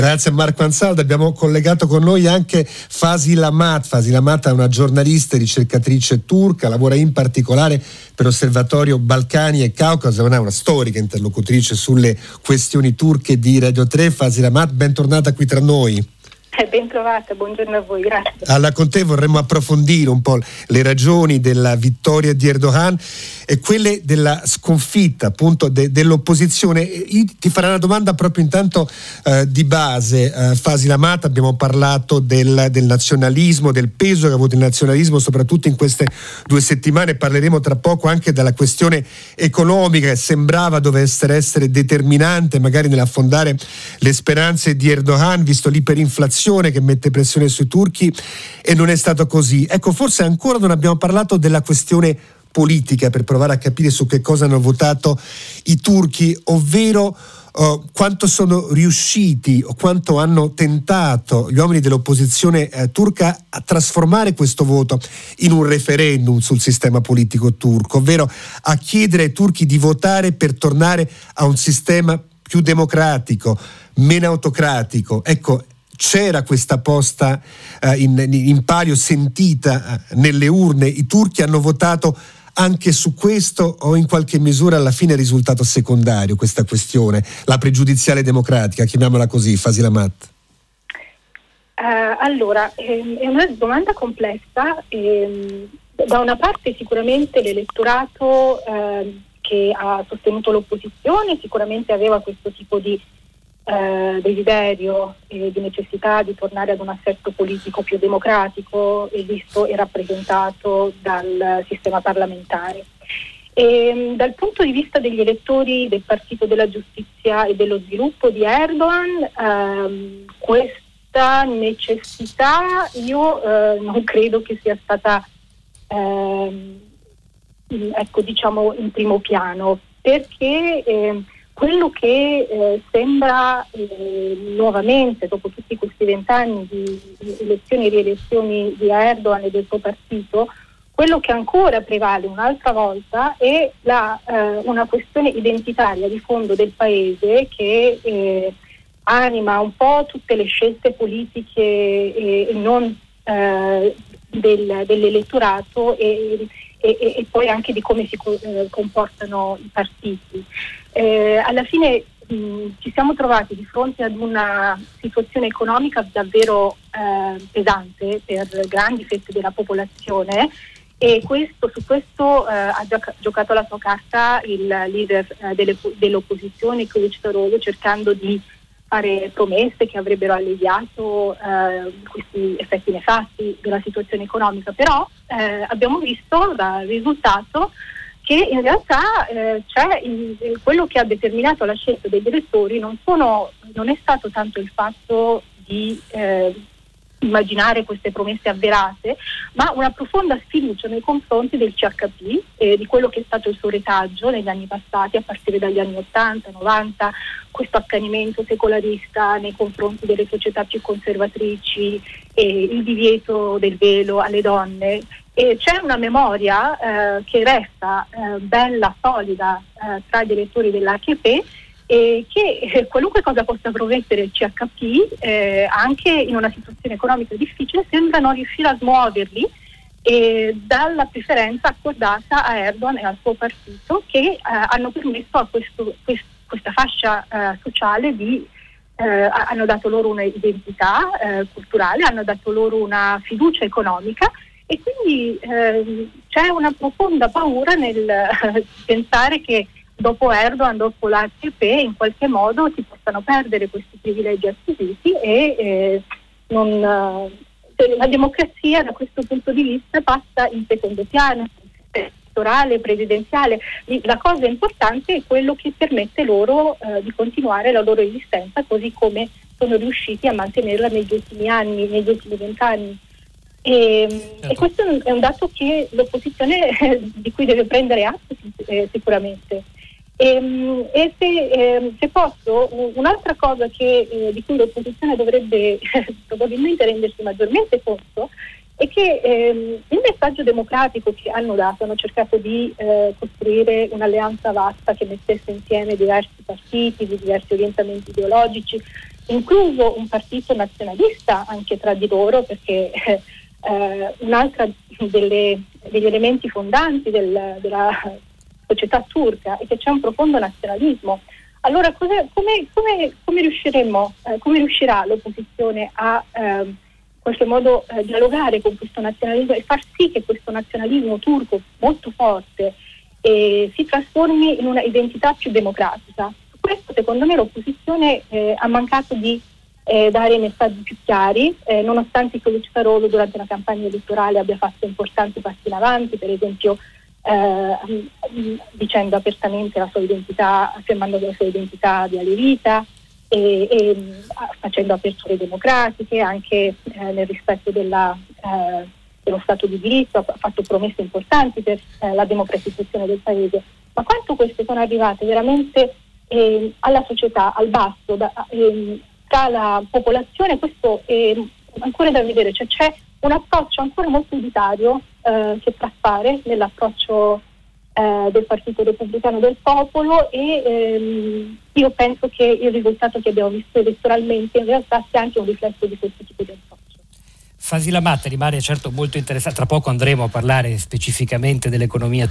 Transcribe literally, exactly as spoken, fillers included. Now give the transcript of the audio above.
Grazie a Marco Ansaldo. Abbiamo collegato con noi anche Fasil Ahmad. Fasil Ahmad è una giornalista e ricercatrice turca, lavora in particolare per l'Osservatorio Balcani e Caucaso, è una storica interlocutrice sulle questioni turche di Radio tre. Fasil Ahmad, bentornata qui tra noi. Eh, ben trovata, buongiorno a voi, grazie. Allora, con te vorremmo approfondire un po' le ragioni della vittoria di Erdogan e quelle della sconfitta appunto de- dell'opposizione. Io ti farò una domanda proprio intanto eh, di base. eh, Fasil Ahmad, abbiamo parlato del, del nazionalismo, del peso che ha avuto il nazionalismo soprattutto in queste due settimane. Parleremo tra poco anche della questione economica che sembrava dovesse essere determinante magari nell'affondare le speranze di Erdogan, visto l'iperinflazione che mette pressione sui turchi, e non è stato così. Ecco, forse ancora non abbiamo parlato della questione politica per provare a capire su che cosa hanno votato i turchi, ovvero uh, quanto sono riusciti o quanto hanno tentato gli uomini dell'opposizione eh, turca a trasformare questo voto in un referendum sul sistema politico turco, ovvero a chiedere ai turchi di votare per tornare a un sistema più democratico, meno autocratico. Ecco, c'era questa posta eh, in, in palio sentita eh, nelle urne. I turchi hanno votato anche su questo o in qualche misura alla fine è risultato secondario questa questione, la pregiudiziale democratica, chiamiamola così, Fasil Ahmad? Uh, allora, ehm, è una domanda complessa. Ehm, da una parte sicuramente l'elettorato eh, che ha sostenuto l'opposizione sicuramente aveva questo tipo di Eh, desiderio e di necessità di tornare ad un assetto politico più democratico e visto e rappresentato dal sistema parlamentare. E, dal punto di vista degli elettori del Partito della Giustizia e dello Sviluppo di Erdogan, ehm, questa necessità io eh, non credo che sia stata ehm, ecco diciamo in primo piano, perché eh, quello che eh, sembra eh, nuovamente, dopo tutti questi vent'anni di, di elezioni e rielezioni di Erdogan e del suo partito, quello che ancora prevale un'altra volta è la, eh, una questione identitaria di fondo del paese che eh, anima un po' tutte le scelte politiche e, e non eh, del, dell'elettorato e, e, e poi anche di come si co- eh, comportano i partiti. Eh, alla fine mh, ci siamo trovati di fronte ad una situazione economica davvero eh, pesante per grandi fette della popolazione, e questo, su questo eh, ha gioca- giocato la sua carta il leader eh, delle, dell'opposizione, Kılıçdaroğlu, cercando di fare promesse che avrebbero alleviato eh, questi effetti nefasti della situazione economica, però eh, abbiamo visto dal risultato che in realtà eh, c'è il, quello che ha determinato la scelta degli elettori non, sono, non è stato tanto il fatto di eh, immaginare queste promesse avverate, ma una profonda sfiducia nei confronti del C H P e di quello che è stato il suo retaggio negli anni passati, a partire dagli anni ottanta novanta, questo accanimento secolarista nei confronti delle società più conservatrici e il divieto del velo alle donne. E c'è una memoria eh, che resta eh, bella, solida eh, tra gli elettori dell'A K P, e che eh, qualunque cosa possa promettere il C H P, eh, anche in una situazione economica difficile, sembra non riuscire a smuoverli eh, dalla preferenza accordata a Erdogan e al suo partito, che eh, hanno permesso a questo, quest, questa fascia eh, sociale di eh, hanno dato loro un'identità eh, culturale, hanno dato loro una fiducia economica, e quindi eh, c'è una profonda paura nel eh, pensare che dopo Erdogan, dopo l'A K P, in qualche modo si possano perdere questi privilegi acquisiti e eh, non, eh, la democrazia da questo punto di vista passa in secondo piano, elettorale, presidenziale. La cosa importante è quello che permette loro eh, di continuare la loro esistenza, così come sono riusciti a mantenerla negli ultimi anni, negli ultimi vent'anni. E, certo. E questo è un dato che l'opposizione eh, di cui deve prendere atto eh, sicuramente. E, e se, eh, se posso, un'altra cosa che, eh, di cui l'opposizione dovrebbe eh, probabilmente rendersi maggiormente conto è che eh, il messaggio democratico che hanno dato, hanno cercato di eh, costruire un'alleanza vasta che mettesse insieme diversi partiti di diversi orientamenti ideologici incluso un partito nazionalista anche tra di loro, perché eh, eh, un'altra delle, degli elementi fondanti del, della società turca è che c'è un profondo nazionalismo. Allora come, come, come, come riusciremo, eh, come riuscirà l'opposizione a eh, in qualche modo eh, dialogare con questo nazionalismo e far sì che questo nazionalismo turco molto forte eh, si trasformi in una identità più democratica? Su questo secondo me l'opposizione eh, ha mancato di eh, dare messaggi più chiari, eh, nonostante Kılıçdaroğlu durante la campagna elettorale abbia fatto importanti passi in avanti, per esempio eh, dicendo apertamente la sua identità, affermando la sua identità di alevita, E, e facendo aperture democratiche anche eh, nel rispetto della, eh, dello Stato di diritto, ha fatto promesse importanti per eh, la democratizzazione del paese, ma quanto queste sono arrivate veramente eh, alla società, al basso, da, eh, tra la popolazione, questo è ancora da vedere, cioè c'è un approccio ancora molto elitario eh, che traspare nell'approccio Eh, del Partito Repubblicano del Popolo e ehm, io penso che il risultato che abbiamo visto elettoralmente in realtà sia anche un riflesso di questo tipo di approccio. Fazila Matta rimane certo molto interessante, tra poco andremo a parlare specificamente dell'economia